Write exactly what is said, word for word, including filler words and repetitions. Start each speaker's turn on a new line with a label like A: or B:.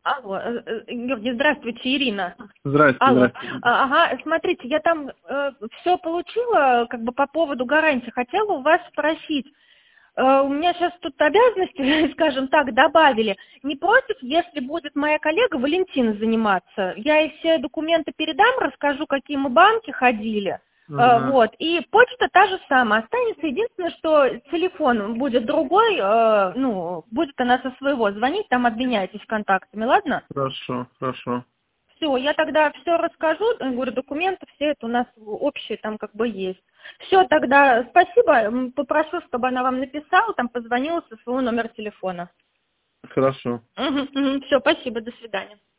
A: Алло, э, э, Георгий, здравствуйте, Ирина.
B: Здрасте,
A: Алло.
B: здрасте.
A: А, Ага, смотрите, я там э, все получила, как бы по поводу гарантии. Хотела у вас спросить. Э, у меня сейчас тут обязанности, скажем так, добавили. Не против, если будет моя коллега Валентина заниматься? Я ей все документы передам, расскажу, какие мы банки ходили. Э,
B: Ага.
A: Вот. И почта та же самая. Останется единственное, что телефон будет другой, э, ну, будет она со своего звонить, там обменяйтесь контактами, ладно?
B: Хорошо, хорошо.
A: Все, я тогда все расскажу, э, говорю, документы все это у нас общие там как бы есть. Все, тогда спасибо, м, попрошу, чтобы она вам написала, там позвонила со своего номера телефона.
B: Хорошо.
A: Все, спасибо, до свидания.